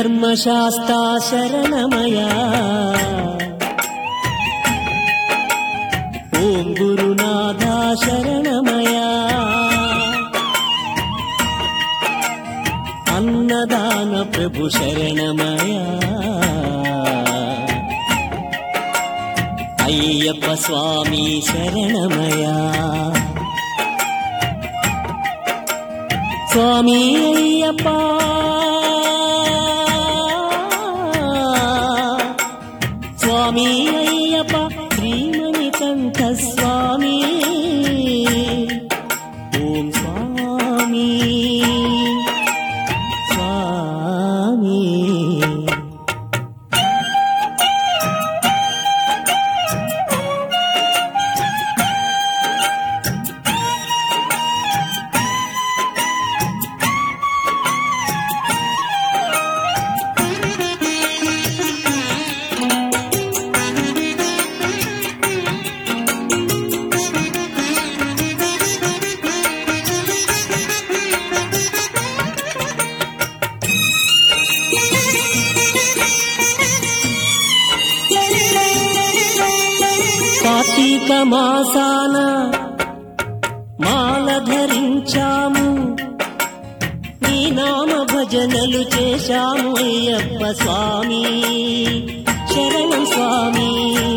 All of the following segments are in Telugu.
శ్రీధర్మశాస్తా శరణమయా ఓం గురునాథా శరణమయా అన్నదాన ప్రభు శరణమయా అయ్యప్ప స్వామి శరణమయా స్వామి అయ్యప్ప స్వామి అయ్యప్ప శ్రీమణికంఠ స్వామి ఓం స్వామి స్వామి కార్తీక మాసాన మాల ధరించాము నీ నామ భజనలు చేశాము అయ్యప్ప స్వామి శరణం స్వామి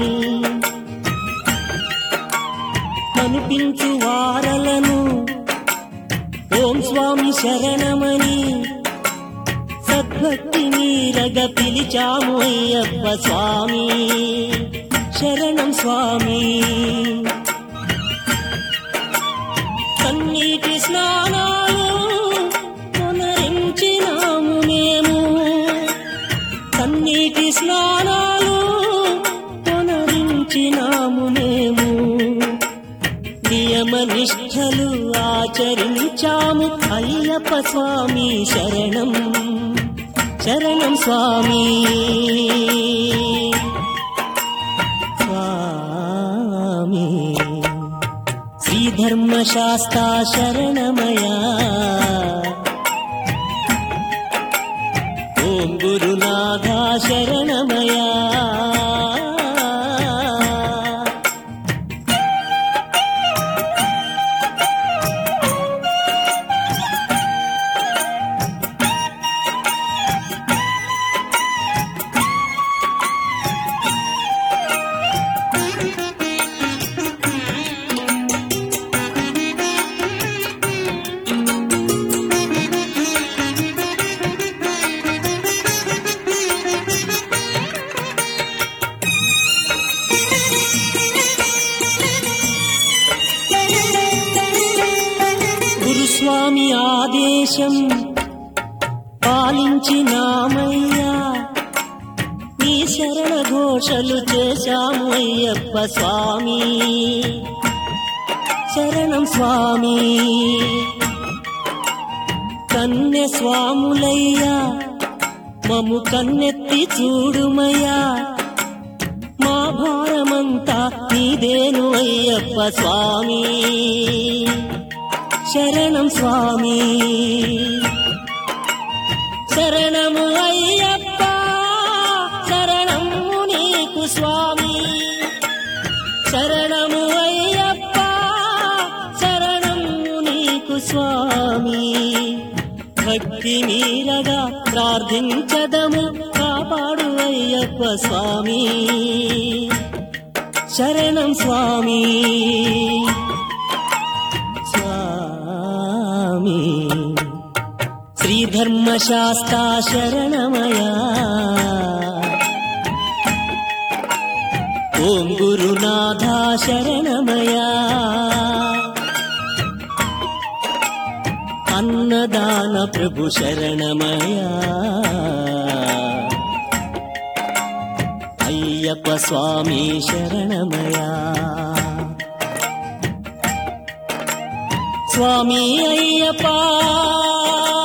కనిపించు వారలను ఓం స్వామి శరణమని సద్భక్తి మీరగ పిలిచాము అయ్యప్ప స్వామి శరణం స్వామి కన్నీటి స్నానాలు పునరించినాము మేము కన్నీటి స్నానాలు పునరించినాము మేము నియమ నిష్ఠలు ఆచరించాము అయ్యప్ప స్వామి శరణం శరణం స్వామి శ్రీధర్మశాస్తా శరణమయా ఓం గురునాథా శరణమయా గురుస్వామి ఆదేశం పాలించినామయ్యా నీ శరణ ఘోషలు చేశాము అయ్యప్ప స్వామి శరణం స్వామి కన్నె స్వాములయ్యా మము కన్నెత్తి చూడుమయ్యా మా భారమంతా నీదేను అయ్యప్ప స్వామి శరణం స్వామి శరణము అయ్యప్ప శరణము నీకు స్వామి శరణము అయ్యప్ప శరణము నీకు స్వామి భక్తి మీరగా ప్రార్థించదము కాపాడు అయ్యప్ప స్వామి శరణం స్వామి శ్రీధర్మశాస్తా శరణమయా ఓం గురునాథా శరణమయా అన్నదాన ప్రభు శరణమయా అయ్యప్ప స్వామి శరణమయా స్వామి అయ్యప్ప